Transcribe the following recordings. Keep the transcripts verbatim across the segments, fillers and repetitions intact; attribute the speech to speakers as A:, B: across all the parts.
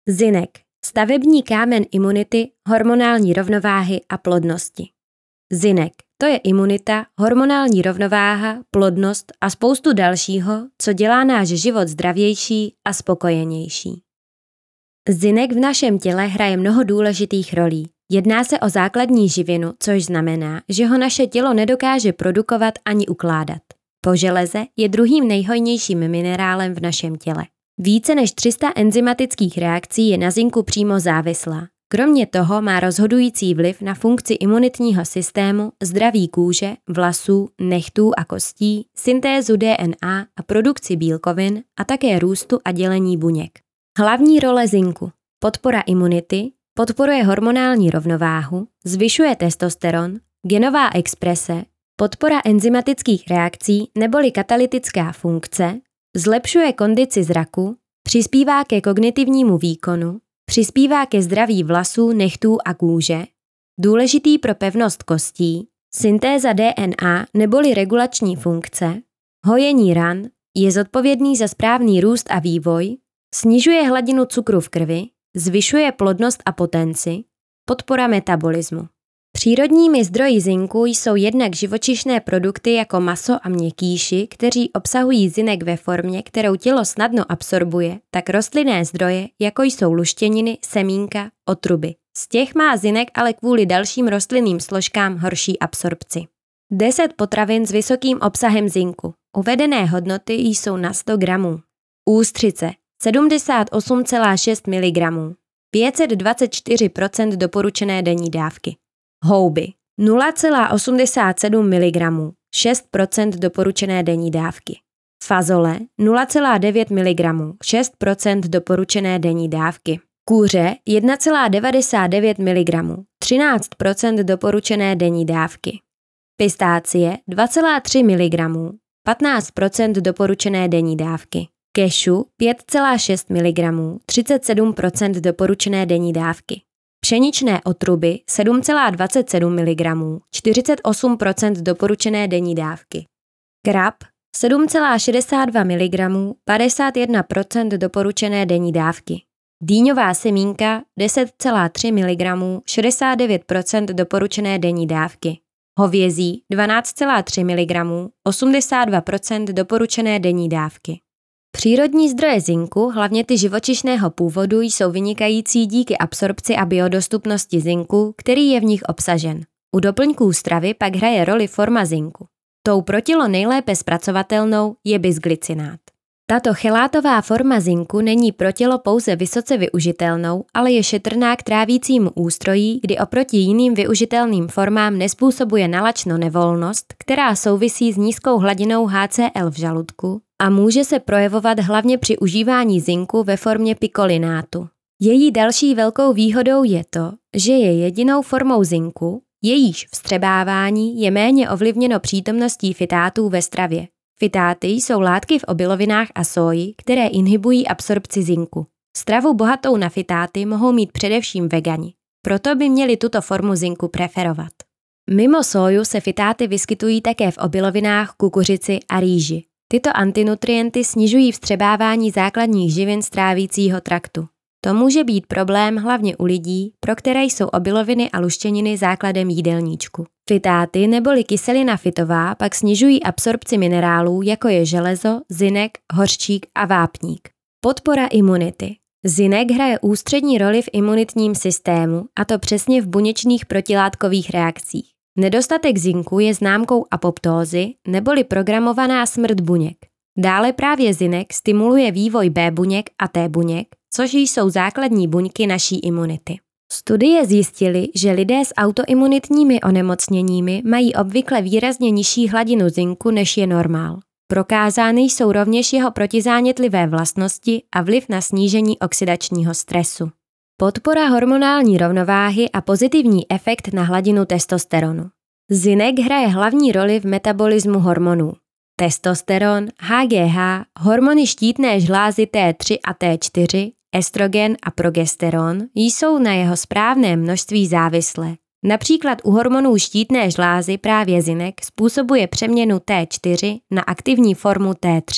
A: Zinek, stavební kámen imunity, hormonální rovnováhy a plodnosti. Zinek, to je imunita, hormonální rovnováha, plodnost a spoustu dalšího, co dělá náš život zdravější a spokojenější. Zinek v našem těle hraje mnoho důležitých rolí. Jedná se o základní živinu, což znamená, že ho naše tělo nedokáže produkovat ani ukládat. Po železe je druhým nejhojnějším minerálem v našem těle. Více než tři sta enzymatických reakcí je na zinku přímo závislá. Kromě toho má rozhodující vliv na funkci imunitního systému, zdraví kůže, vlasů, nechtů a kostí, syntézu D N A a produkci bílkovin a také růstu a dělení buněk. Hlavní role zinku: podpora imunity, podporuje hormonální rovnováhu, zvyšuje testosteron, genová exprese, podpora enzymatických reakcí neboli katalytická funkce, zlepšuje kondici zraku, přispívá ke kognitivnímu výkonu, přispívá ke zdraví vlasů, nechtů a kůže, důležitý pro pevnost kostí, syntéza D N A neboli regulační funkce, hojení ran, je zodpovědný za správný růst a vývoj, snižuje hladinu cukru v krvi, zvyšuje plodnost a potenci, podpora metabolismu. Přírodními zdroji zinku jsou jednak živočišné produkty jako maso a měkkýši, kteří obsahují zinek ve formě, kterou tělo snadno absorbuje, tak rostlinné zdroje, jako jsou luštěniny, semínka, otruby. Z těch má zinek ale kvůli dalším rostlinným složkám horší absorpci. deset potravin s vysokým obsahem zinku. Uvedené hodnoty jsou na sto gramů. Ústřice sedmdesát osm celá šest miligramů, pět set dvacet čtyři procent doporučené denní dávky. Houby nula celá osmdesát sedm miligramů, šest procent doporučené denní dávky. Fazole nula celá devět miligramů, šest procent doporučené denní dávky. Kůře jedna celá devadesát devět miligramů, třináct procent doporučené denní dávky. Pistácie dva celá tři miligramů, patnáct procent doporučené denní dávky. Kešu pět celá šest miligramů, třicet sedm procent doporučené denní dávky. Pšeničné otruby sedm celá dvacet sedm miligramů, čtyřicet osm procent doporučené denní dávky. Krab sedm celá šedesát dva miligramů, padesát jedna procent doporučené denní dávky. Dýňová semínka deset celá tři miligramů, šedesát devět procent doporučené denní dávky. Hovězí dvanáct celá tři miligramů, osmdesát dva procent doporučené denní dávky. Přírodní zdroje zinku, hlavně ty živočišného původu, jsou vynikající díky absorpci a biodostupnosti zinku, který je v nich obsažen. U doplňků stravy pak hraje roli forma zinku. Tou pro tělo nejlépe zpracovatelnou je bisglycinát. Tato chelátová forma zinku není pro tělo pouze vysoce využitelnou, ale je šetrná k trávícímu ústrojí, kdy oproti jiným využitelným formám nezpůsobuje nalačno nevolnost, která souvisí s nízkou hladinou H C L v žaludku a může se projevovat hlavně při užívání zinku ve formě pikolinátu. Její další velkou výhodou je to, že je jedinou formou zinku, jejíž vstřebávání je méně ovlivněno přítomností fytátů ve stravě. Fytáty jsou látky v obilovinách a sóji, které inhibují absorpci zinku. Stravu bohatou na fytáty mohou mít především vegani, proto by měli tuto formu zinku preferovat. Mimo sóju se fytáty vyskytují také v obilovinách, kukuřici a rýži. Tyto antinutrienty snižují vstřebávání základních živin z trávícího traktu. To může být problém hlavně u lidí, pro které jsou obiloviny a luštěniny základem jídelníčku. Fytáty neboli kyselina fytová pak snižují absorpci minerálů, jako je železo, zinek, hořčík a vápník. Podpora imunity. Zinek hraje ústřední roli v imunitním systému, a to přesně v buněčných protilátkových reakcích. Nedostatek zinku je známkou apoptózy neboli programovaná smrt buněk. Dále právě zinek stimuluje vývoj B buněk a T buněk, což jsou základní buňky naší imunity. Studie zjistily, že lidé s autoimunitními onemocněními mají obvykle výrazně nižší hladinu zinku, než je normál. Prokázány jsou rovněž jeho protizánětlivé vlastnosti a vliv na snížení oxidačního stresu. Podpora hormonální rovnováhy a pozitivní efekt na hladinu testosteronu. Zinek hraje hlavní roli v metabolismu hormonů. Testosteron, H G H, hormony štítné žlázy T tři a T čtyři, estrogen a progesteron jsou na jeho správné množství závislé. Například u hormonů štítné žlázy právě zinek způsobuje přeměnu T čtyři na aktivní formu T tři.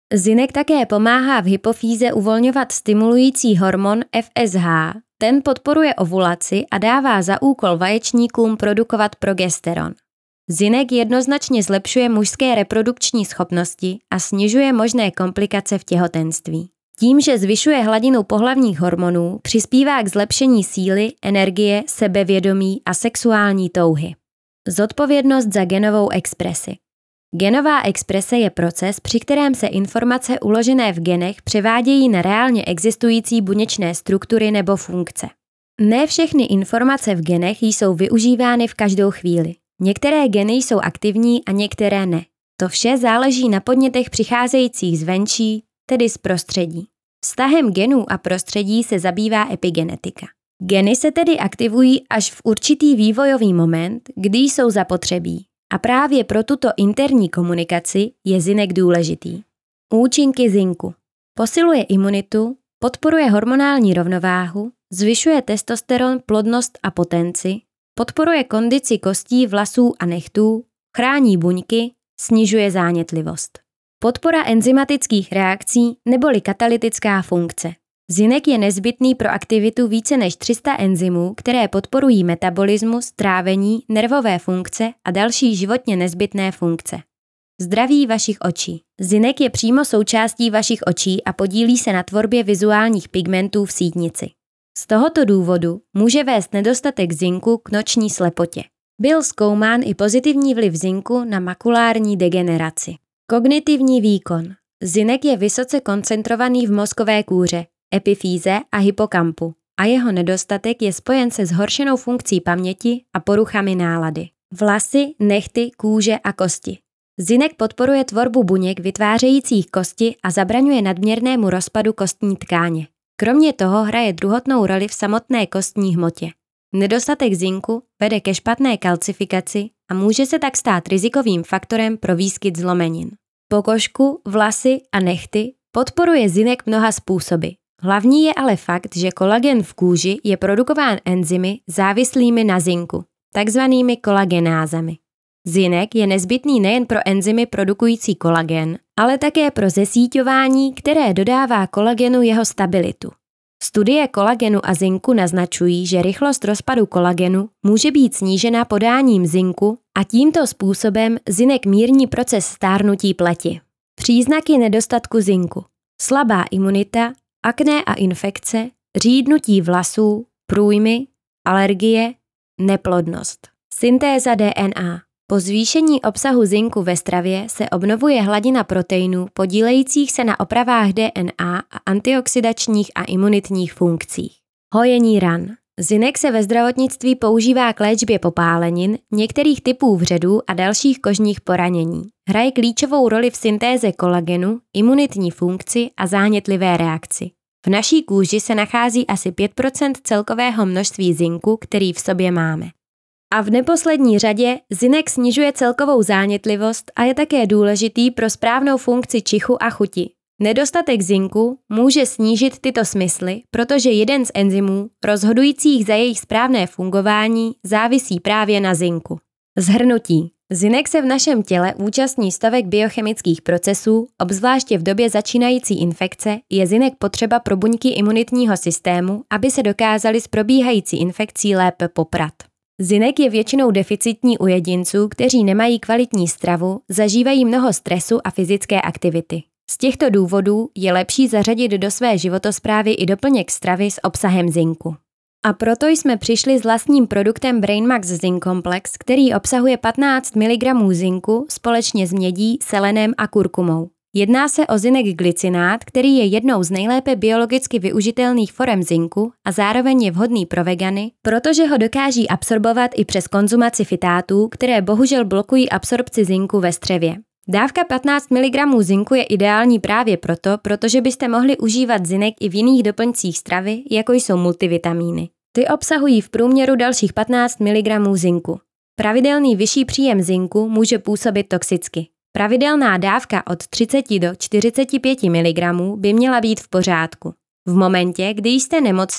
A: Zinek také pomáhá v hypofýze uvolňovat stimulující hormon F S H. Ten podporuje ovulaci a dává za úkol vaječníkům produkovat progesteron. Zinek jednoznačně zlepšuje mužské reprodukční schopnosti a snižuje možné komplikace v těhotenství. Tím, že zvyšuje hladinu pohlavních hormonů, přispívá k zlepšení síly, energie, sebevědomí a sexuální touhy. Zodpovědnost za genovou expresi. Genová exprese je proces, při kterém se informace uložené v genech převádějí na reálně existující buněčné struktury nebo funkce. Ne všechny informace v genech jsou využívány v každou chvíli. Některé geny jsou aktivní a některé ne. To vše záleží na podnětech přicházejících zvenčí, tedy z prostředí. Vztahem genů a prostředí se zabývá epigenetika. Geny se tedy aktivují až v určitý vývojový moment, kdy jsou zapotřebí. A právě pro tuto interní komunikaci je zinek důležitý. Účinky zinku. Posiluje imunitu, podporuje hormonální rovnováhu, zvyšuje testosteron, plodnost a potenci, podporuje kondici kostí, vlasů a nechtů, chrání buňky, snižuje zánětlivost. Podpora enzymatických reakcí neboli katalytická funkce. Zinek je nezbytný pro aktivitu více než tři sta enzymů, které podporují metabolismus, trávení, nervové funkce a další životně nezbytné funkce. Zdraví vašich očí. Zinek je přímo součástí vašich očí a podílí se na tvorbě vizuálních pigmentů v sítnici. Z tohoto důvodu může vést nedostatek zinku k noční slepotě. Byl zkoumán i pozitivní vliv zinku na makulární degeneraci. Kognitivní výkon. Zinek je vysoce koncentrovaný v mozkové kůře, epifýze a hypokampu a jeho nedostatek je spojen se zhoršenou funkcí paměti a poruchami nálady. Vlasy, nehty, kůže a kosti. Zinek podporuje tvorbu buněk vytvářejících kosti a zabraňuje nadměrnému rozpadu kostní tkáně. Kromě toho hraje druhotnou roli v samotné kostní hmotě. Nedostatek zinku vede ke špatné kalcifikaci a může se tak stát rizikovým faktorem pro výskyt zlomenin. Pokožku, vlasy a nehty podporuje zinek mnoha způsoby. Hlavní je ale fakt, že kolagen v kůži je produkován enzymy závislými na zinku, takzvanými kolagenázami. Zinek je nezbytný nejen pro enzymy produkující kolagen, ale také pro zesíťování, které dodává kolagenu jeho stabilitu. Studie kolagenu a zinku naznačují, že rychlost rozpadu kolagenu může být snížena podáním zinku a tímto způsobem zinek mírní proces stárnutí pleti. Příznaky nedostatku zinku. Slabá imunita, akné a infekce, řídnutí vlasů, průjmy, alergie, neplodnost. Syntéza D N A. Po zvýšení obsahu zinku ve stravě se obnovuje hladina proteinů podílejících se na opravách D N A a antioxidačních a imunitních funkcích. Hojení ran. Zinek se ve zdravotnictví používá k léčbě popálenin, některých typů vředů a dalších kožních poranění. Hraje klíčovou roli v syntéze kolagenu, imunitní funkci a zánětlivé reakci. V naší kůži se nachází asi pět procent celkového množství zinku, který v sobě máme. A v neposlední řadě zinek snižuje celkovou zánětlivost a je také důležitý pro správnou funkci čichu a chuti. Nedostatek zinku může snížit tyto smysly, protože jeden z enzymů, rozhodujících za jejich správné fungování, závisí právě na zinku. Shrnutí. Zinek se v našem těle účastní stovek biochemických procesů, obzvláště v době začínající infekce je zinek potřeba pro buňky imunitního systému, aby se dokázaly s probíhající infekcí lépe poprat. Zinek je většinou deficitní u jedinců, kteří nemají kvalitní stravu, zažívají mnoho stresu a fyzické aktivity. Z těchto důvodů je lepší zařadit do své životosprávy i doplněk stravy s obsahem zinku. A proto jsme přišli s vlastním produktem BrainMax Zinc Complex, který obsahuje patnáct miligramů zinku společně s mědí, selenem a kurkumou. Jedná se o zinek glycinát, který je jednou z nejlépe biologicky využitelných forem zinku a zároveň je vhodný pro vegany, protože ho dokáží absorbovat i přes konzumaci fitátů, které bohužel blokují absorpci zinku ve střevě. Dávka patnáct miligramů zinku je ideální právě proto, protože byste mohli užívat zinek i v jiných doplňcích stravy, jako jsou multivitamíny. Ty obsahují v průměru dalších patnáct miligramů zinku. Pravidelný vyšší příjem zinku může působit toxicky. Pravidelná dávka od třicet do čtyřicet pět miligramů by měla být v pořádku. V momentě, kdy jste nemocní,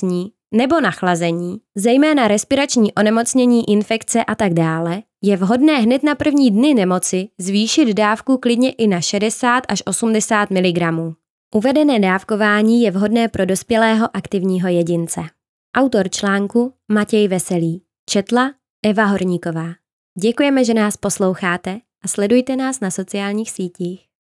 A: nebo nachlazení, zejména respirační onemocnění, infekce a tak dále, je vhodné hned na první dny nemoci zvýšit dávku klidně i na šedesát až osmdesát miligramů. Uvedené dávkování je vhodné pro dospělého aktivního jedince. Autor článku Matěj Veselý. Četla Eva Horníková. Děkujeme, že nás posloucháte a sledujte nás na sociálních sítích.